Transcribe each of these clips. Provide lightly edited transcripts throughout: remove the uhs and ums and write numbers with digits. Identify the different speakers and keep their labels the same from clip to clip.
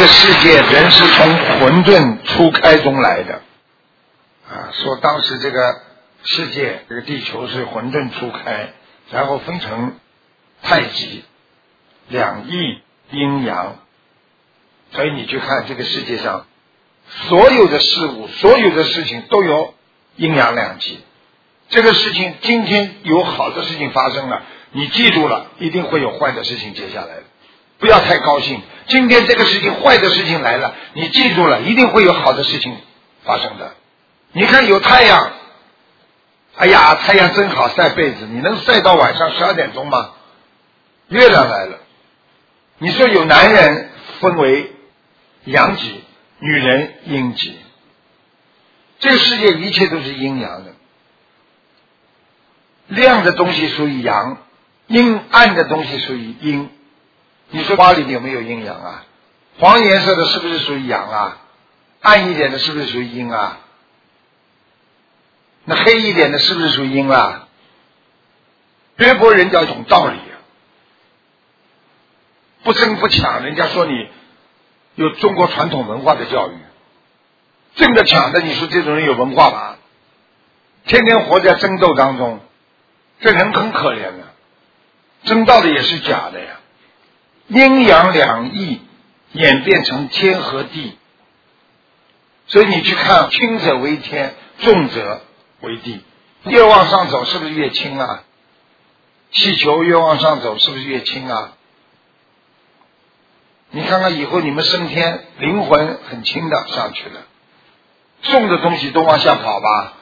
Speaker 1: 个世界人是从混沌初开中来的说当时这个世界这个地球是混沌初开，然后分成太极两仪阴阳，所以你去看这个世界上所有的事物所有的事情都有阴阳两极。这个事情今天有好的事情发生了，你记住了，一定会有坏的事情接下来的，不要太高兴。今天这个事情坏的事情来了，你记住了，一定会有好的事情发生的。你看有太阳，哎呀太阳真好晒被子，你能晒到晚上12点钟吗？月亮来了，你说有男人分为阳极，女人阴极，这个世界一切都是阴阳的，亮的东西属于阳，暗的东西属于阴。你说花里有没有阴阳啊？黄颜色的是不是属于阳啊？暗一点的是不是属于阴啊？那黑一点的是不是属于阴啊？学佛人家懂道理不争不抢，人家说你有中国传统文化的教育，争的抢的，你说这种人有文化吗？天天活在争斗当中，这人很可怜的，争到的也是假的呀。阴阳两仪演变成天和地，所以你去看轻者为天，重者为地，越往上走是不是越轻啊？气球越往上走是不是越轻啊？你看看以后你们升天，灵魂很轻的上去了，重的东西都往下跑吧，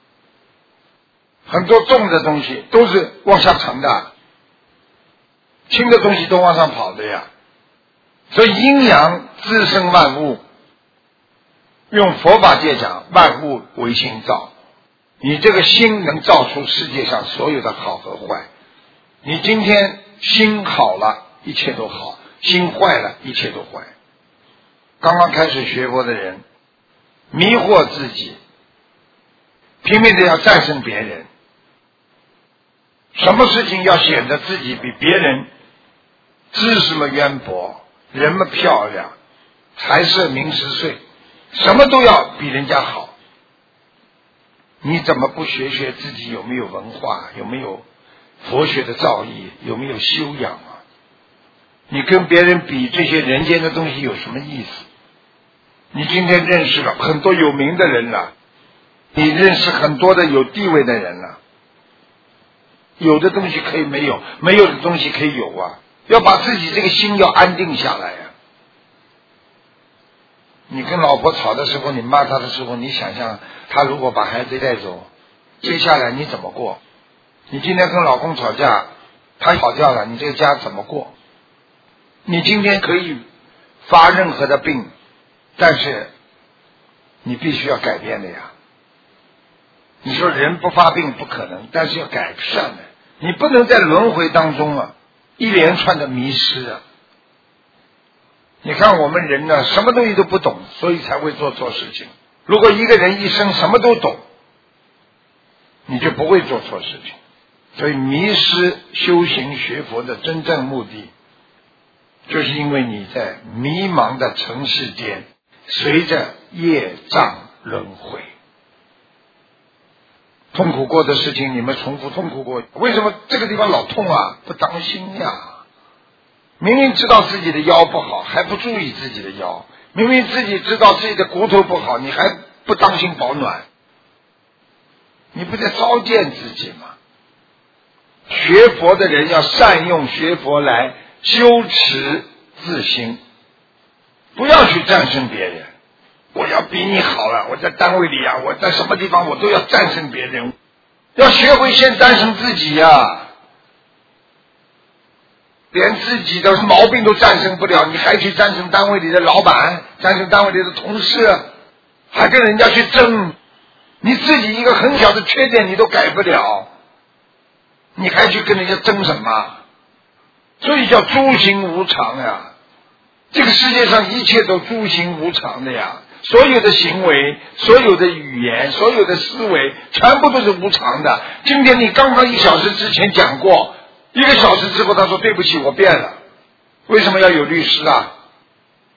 Speaker 1: 很多重的东西都是往下沉的，轻的东西都往上跑的呀。所以阴阳滋生万物，用佛法界讲，万物为心造，你这个心能造出世界上所有的好和坏。你今天心好了，一切都好，心坏了，一切都坏。刚刚开始学佛的人迷惑自己，拼命的要战胜别人，什么事情要显得自己比别人知识么渊博，人们漂亮，财色名食睡，什么都要比人家好。你怎么不学学自己有没有文化，有没有佛学的造诣，有没有修养啊？你跟别人比这些人间的东西有什么意思？你今天认识了很多有名的人了，你认识很多的有地位的人了，有的东西可以没有，没有的东西可以有啊。要把自己这个心要安定下来啊。你跟老婆吵的时候，你骂她的时候，你想想她如果把孩子带走，接下来你怎么过？你今天跟老公吵架，他跑掉了，你这个家怎么过？你今天可以发任何的病，但是你必须要改变的呀。你说人不发病不可能，但是要改善的。你不能在轮回当中一连串的迷失啊！你看我们人什么东西都不懂，所以才会做错事情。如果一个人一生什么都懂，你就不会做错事情。所以迷失修行学佛的真正目的，就是因为你在迷茫的尘世间，随着业障轮回，痛苦过的事情你们重复痛苦过，为什么这个地方老痛啊？不当心呀！明明知道自己的腰不好，还不注意自己的腰；明明自己知道自己的骨头不好，你还不当心保暖，你不在糟践自己吗？学佛的人要善用学佛来修持自心，不要去战胜别人。我要比你好了，我在单位里我在什么地方我都要战胜别人，要学会先战胜自己连自己的毛病都战胜不了，你还去战胜单位里的老板，战胜单位里的同事，还跟人家去争，你自己一个很小的缺点你都改不了，你还去跟人家争什么？所以叫诸行无常呀。这个世界上一切都诸行无常的呀，所有的行为，所有的语言，所有的思维，全部都是无常的。今天你刚刚1小时之前讲过，1个小时之后他说对不起我变了，为什么要有律师啊？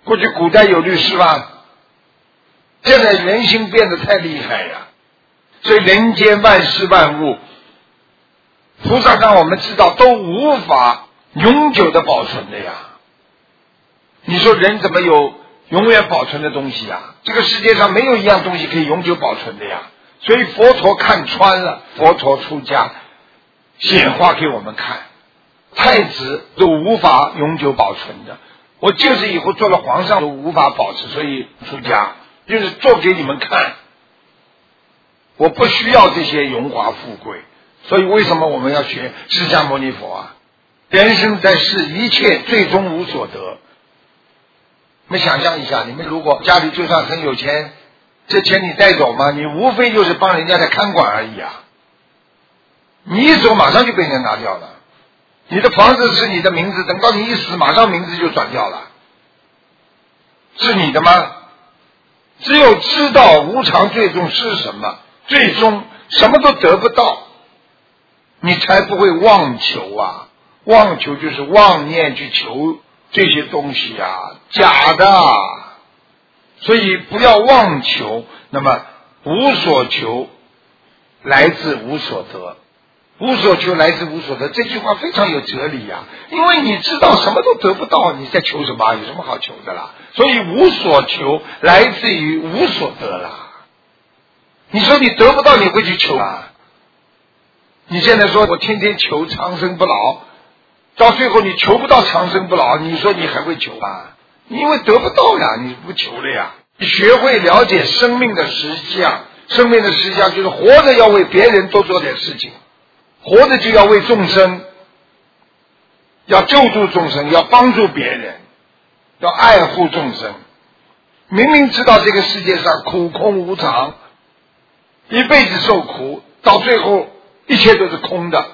Speaker 1: 过去古代有律师吧？现在人心变得太厉害呀，所以人间万事万物，菩萨让我们知道都无法永久的保存的呀。你说人怎么有永远保存的东西啊？这个世界上没有一样东西可以永久保存的呀。所以佛陀看穿了，佛陀出家显化给我们看，太子都无法永久保存的，我就是以后做了皇上都无法保持，所以出家就是做给你们看，我不需要这些荣华富贵。所以为什么我们要学释迦牟尼佛啊？人生在世，一切最终无所得。你们想象一下，你们如果家里就算很有钱，这钱你带走吗？你无非就是帮人家在看管而已啊，你一走马上就被人家拿掉了。你的房子是你的名字，等到你一死马上名字就转掉了，是你的吗？只有知道无常最终是什么，最终什么都得不到，你才不会妄求啊。妄求就是妄念去求这些东西啊，假的。所以不要妄求，那么无所求来自无所得，无所求来自无所得，这句话非常有哲理啊。因为你知道什么都得不到，你在求什么？有什么好求的啦？所以无所求来自于无所得啦。你说你得不到你会去求啊？你现在说我天天求长生不老，到最后你求不到长生不老，你说你还会求啊？因为得不到呀，你不求了呀。你学会了解生命的实相，生命的实相就是活着要为别人多做点事情，活着就要为众生，要救助众生，要帮助别人，要爱护众生。明明知道这个世界上苦空无常，一辈子受苦，到最后一切都是空的，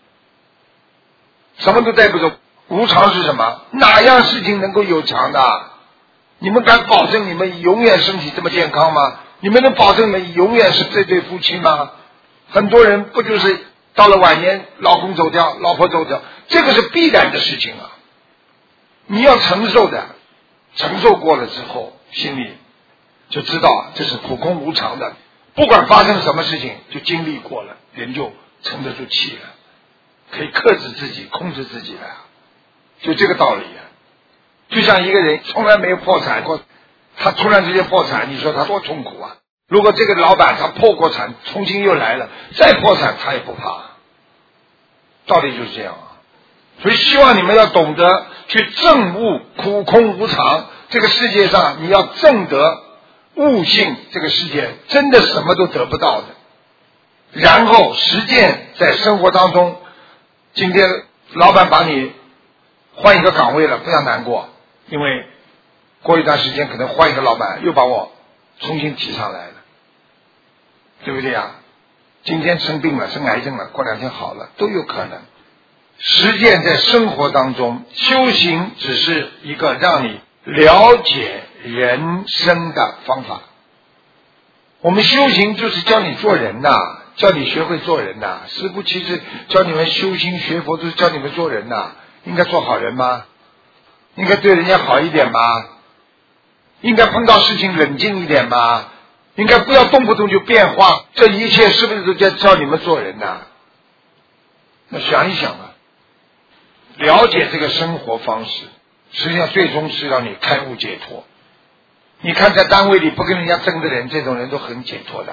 Speaker 1: 什么都带不走。无常是什么？哪样事情能够有常的？你们敢保证你们永远身体这么健康吗？你们能保证你们永远是这对夫妻吗？很多人不就是到了晚年老公走掉，老婆走掉，这个是必然的事情啊，你要承受的，承受过了之后心里就知道这是苦空无常的，不管发生什么事情就经历过了，人就沉得住气了，可以克制自己控制自己了，就这个道理啊。就像一个人从来没有破产过，他突然之间破产，你说他多痛苦啊。如果这个老板他破过产重新又来了，再破产他也不怕，道理就是这样啊。所以希望你们要懂得去证悟苦空无常，这个世界上你要证得悟性，这个世界真的什么都得不到的，然后实践在生活当中。今天老板把你换一个岗位了，不要难过，因为过一段时间可能换一个老板又把我重新提上来了，对不对啊？今天生病了，生癌症了，过2天好了，都有可能。实践在生活当中，修行只是一个让你了解人生的方法。我们修行就是教你做人呐，教你学会做人呐。师父其实教你们修心学佛都是教你们做人呐。应该做好人吗？应该对人家好一点吗？应该碰到事情冷静一点吗？应该不要动不动就变化，这一切是不是都在教你们做人呐？那想一想啊，了解这个生活方式，实际上最终是让你开悟解脱。你看在单位里不跟人家争的人，这种人都很解脱的。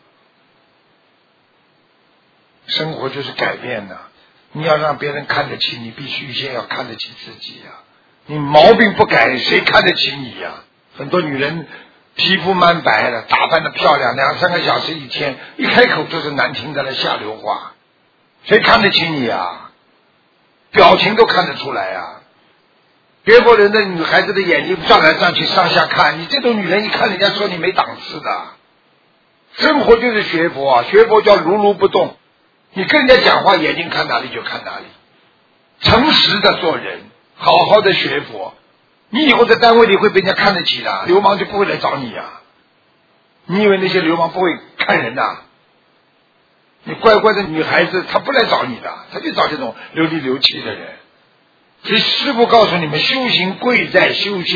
Speaker 1: 生活就是改变的，你要让别人看得起你，必须先要看得起自己呀。你毛病不改，谁看得起你呀？很多女人皮肤蛮白的，打扮的漂亮，2-3个小时一天，一开口就是难听的了，下流话，谁看得起你呀？表情都看得出来呀。别国人的女孩子的眼睛转来转去，上下看，你这种女人一看人家说你没档次的。生活就是学佛啊，学佛叫如如不动。你跟人家讲话，眼睛看哪里就看哪里，诚实的做人，好好的学佛，你以后在单位里会被人家看得起的，流氓就不会来找你啊。你以为那些流氓不会看人的？你乖乖的女孩子她不来找你的，她就找这种流里流气的人。所以师父告诉你们，修行贵在修心，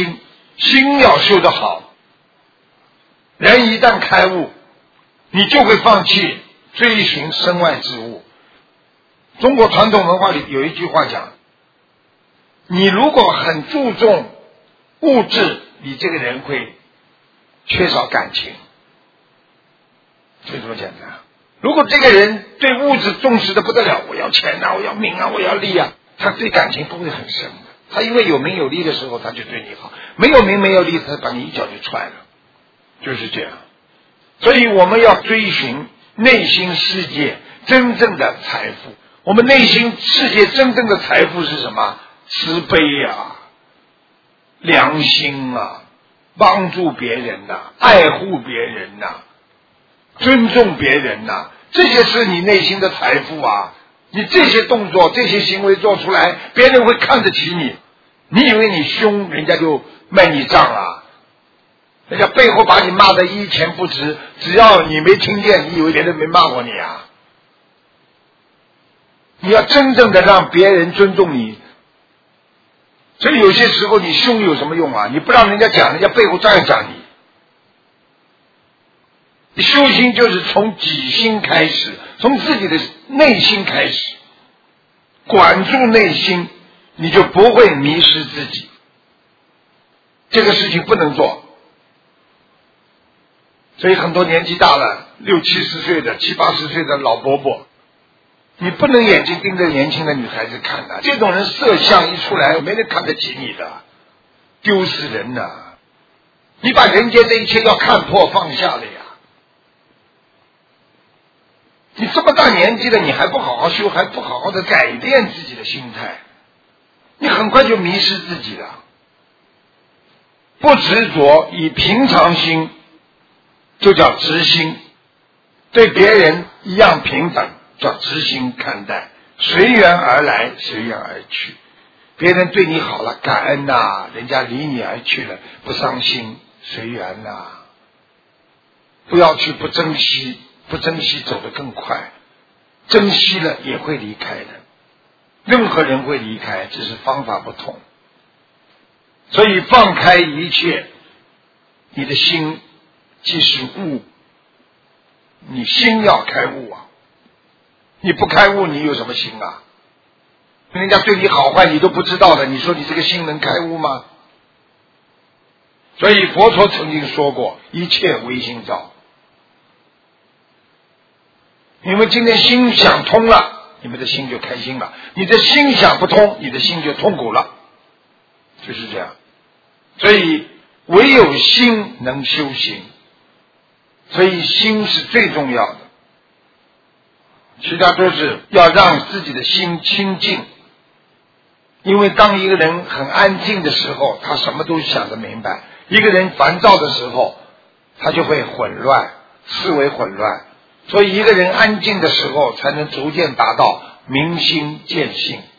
Speaker 1: 心要修得好。人一旦开悟，你就会放弃追寻身外之物。中国传统文化里有一句话讲，你如果很注重物质，你这个人会缺少感情，就这么简单。如果这个人对物质重视的不得了，我要钱啊，我要名啊，我要利啊，他对感情不会很深的。他因为有名有利的时候他就对你好，没有名没有利他把你一脚就踹了，就是这样。所以我们要追寻内心世界真正的财富。我们内心世界真正的财富是什么？慈悲啊，良心啊，帮助别人呐，爱护别人呐，尊重别人呐，这些是你内心的财富啊。你这些动作这些行为做出来，别人会看得起你。你以为你凶，人家就卖你账啊？人家背后把你骂得一钱不值，只要你没听见，你以为别人没骂过你啊？你要真正的让别人尊重你。所以有些时候你凶有什么用啊？你不让人家讲，人家背后照样讲你。你修心就是从己心开始，从自己的内心开始，管住内心，你就不会迷失自己。这个事情不能做。所以很多年纪大了，60、70岁的、70、80岁的老伯伯，你不能眼睛盯着年轻的女孩子看的，这种人色相一出来，没人看得起你的，丢死人了。你把人间的一切要看破放下了呀。你这么大年纪了，你还不好好修，还不好好的改变自己的心态，你很快就迷失自己了。不执着，以平常心，就叫直心，对别人一样平等，叫直心看待，随缘而来，随缘而去。别人对你好了，感恩呐，人家离你而去了，不伤心，随缘呐。不要去不珍惜，不珍惜走得更快，珍惜了也会离开的。任何人会离开，只是方法不同。所以放开一切，你的心即是悟，你心要开悟啊！你不开悟，你有什么心啊？人家对你好坏你都不知道的，你说你这个心能开悟吗？所以佛陀曾经说过，一切唯心造。你们今天心想通了，你们的心就开心了；你的心想不通，你的心就痛苦了，就是这样。所以唯有心能修行，所以心是最重要的，其他都是要让自己的心清净。因为当一个人很安静的时候，他什么都想得明白；一个人烦躁的时候，他就会混乱，思维混乱。所以一个人安静的时候，才能逐渐达到明心见性。